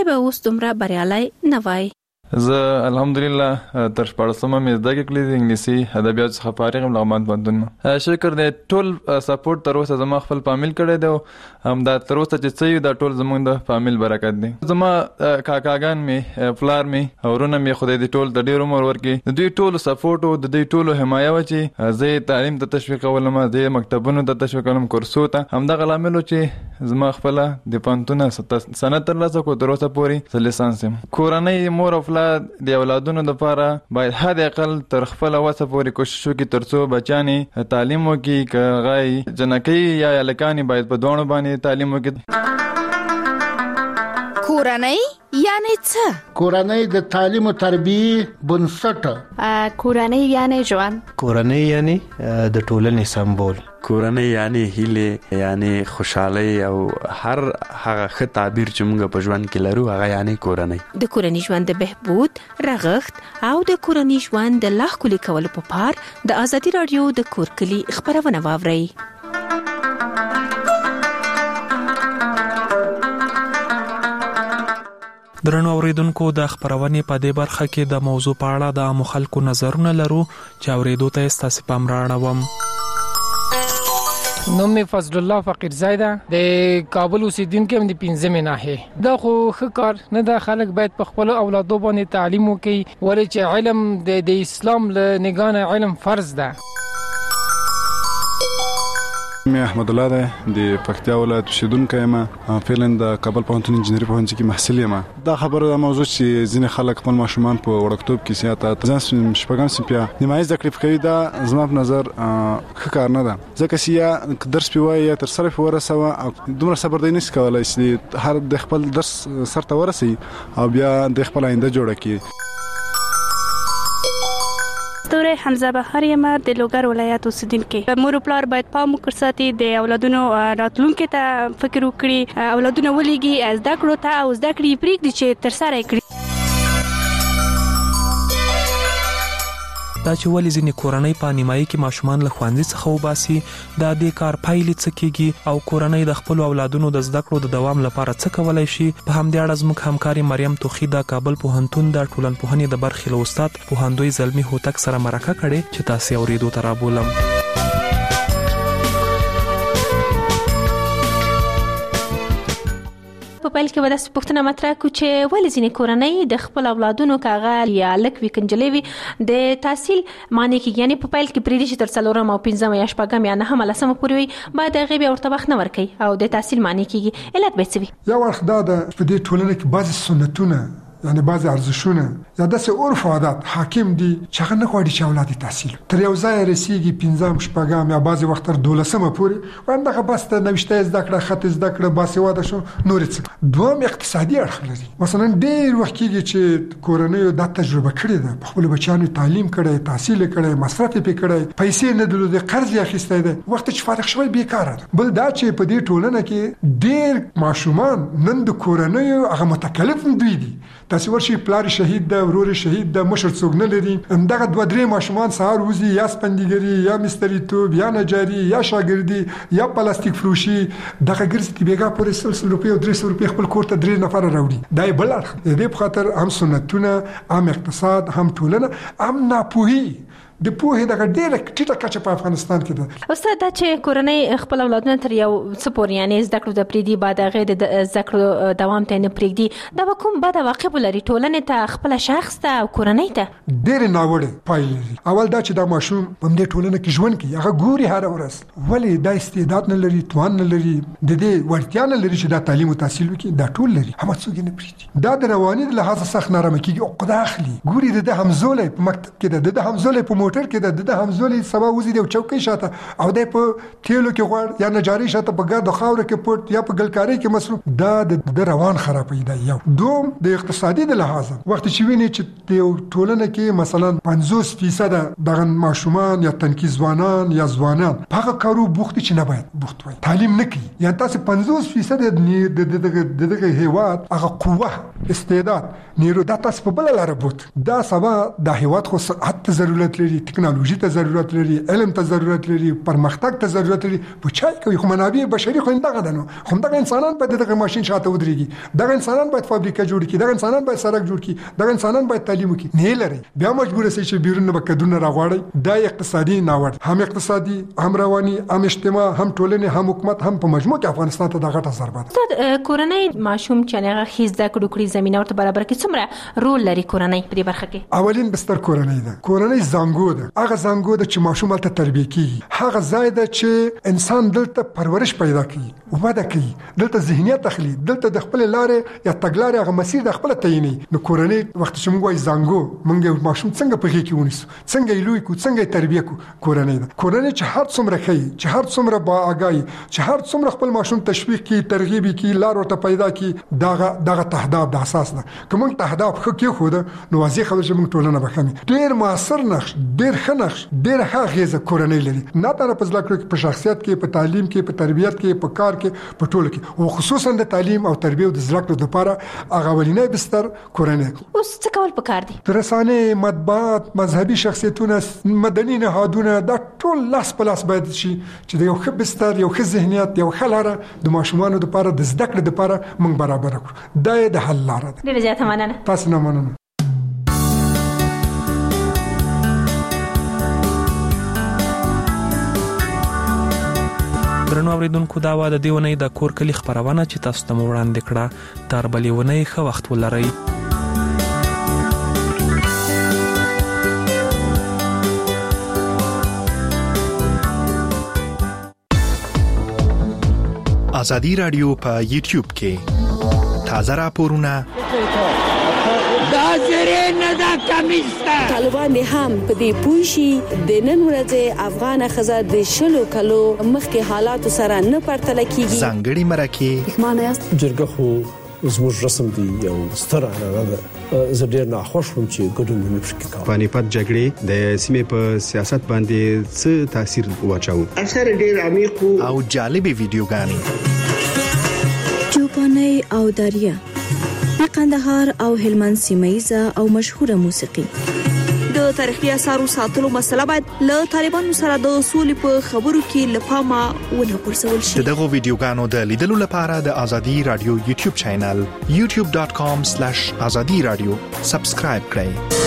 به اوس دومره بریالي نه وای. زه الحمدلله تر 14مه مې زده کړې د انګلیسي ادبیات څخه فارغ یم لغمان پوهنتون. شکر دی ټول سپورټ تر اوسه زما خپل فامیل کړی دی هم دا تر اوسه چې څه دا ټول زموږ د فامیل برکت دی. زما کاکاګان مې پلار مې ورونه مې خدای دې ټول د ډېر عمر ورکړي د دوی ټولو سپورټ او د دوی ټولو حمایه و چې زه تعلیم ته تشویقولم زه مکتبونو ته تشویقولم کورسو ته همدغه لامل چې زما خپل د پوهنتون سند ترلاسه کړو تر اوسه پورې زه لیسانس یم. کورنۍ مور او د اولادونو لپاره باید حد اقل تر خپل وسه پورې کوشش وکړي ترڅو بچانې تعلیم وکړي که غای جنکۍ یا الکانې باید په دوه باندې تعلیم وکړي. کورنۍ یعنی څه؟ کورنۍ د تعلیم او تربیه بنسټ. کورنۍ یعنی ژوند. کورنۍ یعنی د ټولنې سمبول. کورنۍ یعنی هیله یعنی خوشحالي او هر هغه ښه تعبیر چې موږ په ژوند کې لرو هغه یعنی کورنۍ. د کورنۍ ژوند د بهبود رغښت او د کورنۍ ژوند د لا ښکلي کولو په پار د ازادي رادیو د کور کلی خبرونه واورئ. درنو اوریدونکو د خبرونې په دې برخه کې د موضوع په اړه د عامو خلکو نظرونه لرو چې اوریدو ته ستاسو پام راوړم. نوم می فضل الله فقیر زیده د کابل اوسیدونکو د 15 ناحیه. دا خو ښه کار نه ده. خلک باید په خپل اولادو باندې تعلیم وکړي ولې چې علم د اسلام له نگاه علم فرض ده. مې احمد الله ده د پکتیا ولایت اوسیدونکی یم. فعلا د کابل پوهنتون انجنیری پوهنځي کې محصل یم. دا خبره د موضوع چې ځینې خلک خپل ماشومان په وړکتوب کې سیاته ځان شپږم صنف نیمایي زده کړې کوي دا زما په نظر ښه کار نه ده ځکه چې یا درس پیوای یا تر سره ورسوه او دومره صبر دی نشي کولای چې هر د خپل درس سرته ورسي او بیا د خپل آینده جوړه کړي. دکتور حمزه بهار یم د لوګر ولایت اوسیدونکي. مور او پلار باید پام وکړي د اولادونو راتلونکي ته فکر وکړي اولادونه ولېږي زده کړو ته او زده کړې پرېږدي چې تر سره کړي. دا چې ولې ځینې کورنۍ په نیمایي کې ماشومان له ښوونځي څخه وباسي دا د کار پایلې څه کیږي او کورنۍ د خپل اولادونو د زده کړو د دوام لپاره څه کولای شي. په همدې اړه زموږ همکاري مریم توخی د کابل پوهنتون د ټولنپوهنې د برخې له استاد پوهندوی زلمی هوتک سره مرکه کړې چې تاسو اوریدو ته رابولم. په پیل کې ودا پوښتنه مطرح کو چې ولې ځینې کورنۍ د خپل اولادونو کاغه یا لک وکنجلې وي د تحصیل معنی کې یعنی په پیل کې پریدي چې تر 4 او 15 یا 8 یا 9 لسمه پورې وي بعد هغه بیا ورته وخت نه ورکي او د تحصیل معنی کې علت به څه وي. یو وخت دا د دې ټولنې کې بعض سنتونه یعنی بعض ارزښونه یا داسې عرف او عادت حاکم دي چې هغه نه غواړي چې اولاد تحصیل تر یو ځای رسیږي 15 شپږم یا بعض وخت تر 12مه پورې وانده بس ته نوښته زده کړه خط زده کړه باسواده شو نور څه. دوم اقتصادي اړخ لري. مثلا ډېر وخت کېږي چې کورنۍ د تجربه کړې ده په خپل بچیانو تعلیم کړي تحصیل کړي مصرف یې کړي پیسې نه درلودي قرض یې اخیسته ده وخت چې فارغ شوی بیکاره ده. بل دا چې په دې ټولنه کې ډېر ماشومان نن د کورنۍ هغه متکلف دوی دي. تاسو ورشي پلار شهید ده ورور شهید ده مشر څوک نه لري همدغه 2-3 ماشومان سهار وزي یا سپندګری یا مستری توب یا نجاری یا شاګردي یا پلاستیک فروشي دغه ګرځي بیګا پورې 300 روپیا او 300 روپیا خپل کور ته 3 نفر راوړي. دا بل اړخ دې په خاطر هم سنتونه هم اقتصاد هم ټولنه هم ناپوهي د پوهې د ډېر ټیټه کچه په افغانستان کې ده. استاد دا چې کورنۍ خپل اولادونه تر یو څه پورې یعنی زده کړو د پریدي بعد هغه د زده کړو دوام ته نه پریږدي دا کوم بد واقع لري ټولنې ته خپل شخص ته او کورنۍ ته ډېر ناوړه پایلې لري. اول دا چې دا ماشوم په دې ټولنه کې ژوند کوي هغه ګوري هر ورځ ولې دا استعداد نه لري توان نه لري د دې وړتیا نه لري چې دا تعلیم او تحصیل وکړي دا ټول لري هم څوک نه پریږدي. دا د رواني د لحاظ سخت نارامه کیږي او قدا اخلي ګوري د همزولې په مکتب کې د همزولې په موټر کې د همزولې سبا وزي د چوکۍ شاته او د په تیلو کې غوړ یا نجاری شاته په ګرد خاور کې پټ یا په ګلکاري کې مصروف دا د روان خرابې ده. یو دوم د اقتصادي د لحاظ وخت چې ویني چې د ټولنه کې مثلا 50% دغه ماشومان یا تنکي ځوانان یا ځوانان هغه کارو بوخت چې نه باید بوخت وي تعلیم نه کوي یا تاسو 50% دغه هیواد هغه قوه استعداد نیرو د تاسو په بل لار بوت دا سبا د هیواد خو صحت ضرورت لري ټکنالوژي ته ضرورت لري، علم ته ضرورت لري، پرمختګ ته ضرورت لري، په چای کوي خو منابع بشري خو دغه دنو خو دغه انسانان باید دغه ماشين شاته ودرېږي، دغه انسانان باید فابریکه جوړ کړي، دغه انسانان باید سړک جوړ کړي، دغه انسانان باید تعلیم وکړي، نه لري بیا مجبور شي چې بیرون به کډونه راغواړي. دا اقتصادي ناوړ هم اقتصادي هم رواني هم اجتماع هم ټولنه هم حکومت هم په مجموع کې افغانستان ته د غټه ضربه ده. استاد کورنۍ ماشوم چې هغه خیز د کډوکړي زمينه ورته برابر کې څومره رول لري کورنۍ په دې برخه کې؟ اولین بستر کورنۍ ده. کورنۍ زنګو ده، هغه زنګو ده چې ماشوم ته تربیه کیږي، هغه ځای ده چې انسان دلته پرورش پیدا کوي او وده کوي، دلته ذهنیت تخلي، دلته د خپل لارې یا تګلارې هغه مسیر د خپل تعیني. نو کورنۍ وخت چې موږ وایي زنګو، موږ ماشوم څنګه په کې ونیسو، څنګه یې لوی کو، څنګه تربیه کو، کورنۍ ده. کورنۍ چې هر څومره کوي، چې هر څومره با آگاهي، چې هر څومره خپل ماشوم تشویق کی، ترغیب کی، لار ورته پیدا کی، دغه تهداب د اساس ده. کوم تهداب خو کې خو ده نو واضح خبر چې موږ ټولنه بخمي. ډیر موثر نقش، ډیر ښه نقش، ډیر ښه غیزه کورنۍ لري، نه تر په ځل کې په شخصیت کې، په تعلیم کې، په تربیت کې، په کار کې، په ټولو کې، او خصوصا د تعلیم او تربیه او د زده کړو لپاره هغه ولینې بستر کورنۍ. اوس څه کول پکار دي؟ رسانه، مطبوعات، مذهبي شخصیتونه، مدني نهادونه دا ټول لاس په لاس باید شي چې د یو ښه بستر، یو ښه ذهنیت، یو ښه لاره د ماشومانو لپاره د زده کړې لپاره موږ برابر کړو. دا د حل لاره ده. ډیره زیاته مننه. تاسو نه مننه. درنو اوریدونکو، دا و د دې ونې د کور کلی خبرونه چې تاسو ته وړاندې کړه. تر بلې ونې ښه وخت ولرئ. ازادي رادیو په یوټیوب کې تازه راپورونه طالبان هم په دې پوښي د نن ورځې افغان خزه د شلو کلو مخکې حالات سره نه پرتل کیږي. ځانګړي مرکه معنی جرګه خو زموږ رسم دی یو ستر عنعنه ده. زه ډیر ناخوښ وم چې ګډون مې پکې کاوه. پانیپت جګړې د سیمې په سیاست باندې څه تاثیر واچاوه؟ اثر ډیر عمیق او جالب ویډیوګانې چوپاني او دریا د قندهار او هلمند سیمه او مشهوره موسیقي. د تاریخي اثارو ساتلو مسله باید له طالبانو سره د اصول په خبرو کې لپاره ونه پرسول شي. دغه ویډیوګانو د لیدلو لپاره د ازادي رادیو یوټیوب چینل youtube.com/azadi radio سبسکرایب کړئ.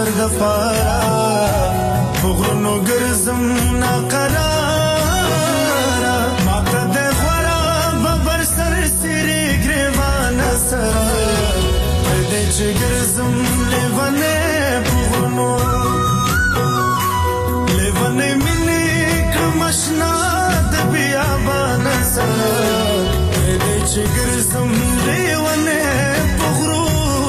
د پارا بغرونو ګرځم ناقرارا ماته د خورا ببر سر سری ګریوان سره دې چې ګرځم لیوانه بغرونو لیوانه مینه کمشنا د بیابان سره دې چې ګرځم لیوانه بغرونو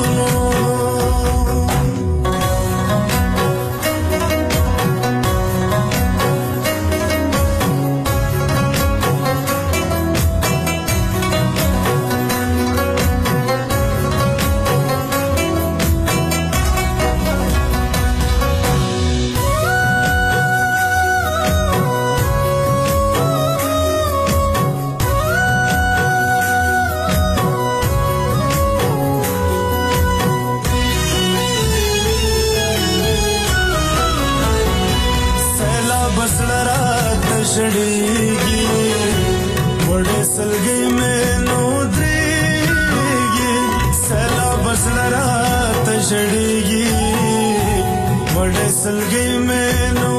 شړېږي وړې سلګۍ مې نو درېږي سیلاب زړه راته شړېږي وړې سلګۍ مې نو